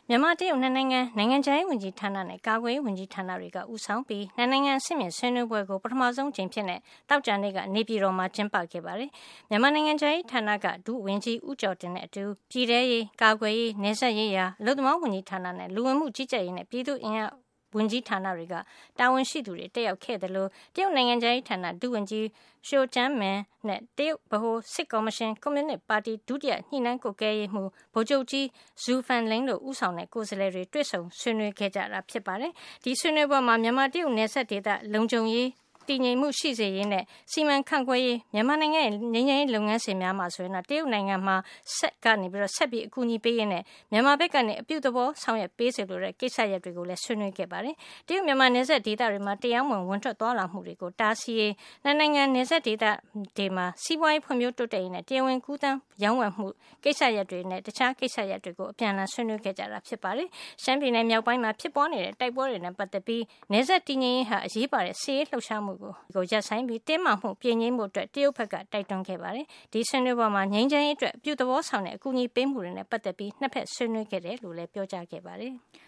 မြန်မာတရုတ်နိုင်ငံခြားရေးဝန်ကြီးဌာနနဲ့ကာကွယ်ရေးဝန်ကြီးဌာနတွေကဦးဆောင်ပြီးနိုင်ငံအဆင့်မြင့်ဆွေးနွေးပွဲကိုပထမဆုံးအကြိမ်ဖြစ်တဲ့သောကြာနေ့ကနေပြည်တော်မှာကျင်းပခဲ့ပါတယ်။မြန်မာနိုင်ငံခြားရေးဌာနကဒုဝန်ကြီးဦးကျော်တင်နဲ့အတူပြည်ထရေး၊ကာကွယ်ရေး၊နယ်စပ်ရေးရာ၊အလုပ်သမားဝန်ကြီးဌာနနဲ့လူဝင်မှုကြီးကြပ်ရေးနဲ့ပြည်သူ့အင်အားဝန်ကြီးဌာနတွေကတာဝန်ရှိသူတွေတက်ရောက်ခဲ့တယ်လို့တရုတ်နိုင်ငံခြားရေးဌာနဒုဝန်ကြီးရှိုကျန်းမင်နဲ့တရုတ်ဗဟိုစစ်ကော်မရှင်ကွန်မြူနစ်ပါတီဒုတိယညှိနှိုင်းကွပ်ကဲရေးမှူးဗိုလ်ချုပ်ကြီးဇူဖန်လင်းတို့ဦးဆောင်တဲ့ကိုယ်စားလှယ်တွေတွေ့ဆုံဆွေးနွေးခဲ့ကြတာဖြစ်ပါတယ်။ဒီဆွေးနွေးပွဲမှာမြန်မာတရုတ်နယ်စပ်ဒေသလုံခြုံရေးတည်ငြိမ်မှုရှိစေရေးနဲ့စီမံခန့်ခွဲရေးမြန်မာနိုင်ငံရဲ့ငြိမ်းချမ်းရေးလုပ်ငန်းစဉ်များမှာဆိုရင်တော့တရုတ်နိုင်ငံမှာဆက်ပြီးအကူအညီပေးရင်းနဲ့မြန်မာဘက်ကနေအပြုသဘောဆောင်ရွက်ပေးစေလိုတဲ့ကိစ္စရပ်တွေကိုလည်းဆွေးနွေးခဲ့ပါတယ်။တရုတ်မြန်မာနယ်စပ်ဒေသတွေမှာတရားဝင်ထွက်သွားလာမှုတွေကိုတားဆီးရေးနိုင်ငံနယ်စပ်ဒေသတွေမှာစီးပွားရေးဖွံ့ဖြိုးတိုးတက်ရေးနဲ့တရားဝင်ကူးသန်းရောင်းဝယ်မှုကိစ္စရပ်တွေနဲ့တခြားကိစ္စရပ်တွေကိုအပြန်အလှန်ဆွေးနွေးခဲ့ကြတာဖြစ်ပါတယ်။ရှမ်းပြည်နယ်မြောက်ပိုင်းမှာဖြစ်ပွားနေတဲ့တိုက်ပွဲတွေနဲ့ပတ်သက်ပြီးနယ်စပ်တည်ငြိမ်ရေးဟာအရေးပါတဲ့စစ်ရေးလှုပ်ရှားမှုကိုရပ်ဆိုင်းပြီးတင်းမာမှုပြေငြိမ်းမှုအတွက်တရုတ်ဘက်ကတိုက်တွန်းခဲ့ပါတယ်။ဒီဆွေးနွေးပွဲမှာငြိမ်းချမ်းရေးအတွက်အပြုသဘောဆောင်တဲ့အကူအညီပေးမှုတွေနဲ့ပတ်သက်ပြီးနှစ်ဖက်ဆွေးနွေးခဲ့တယ်လို့လည်းပြောကြားခဲ့ပါတယ်။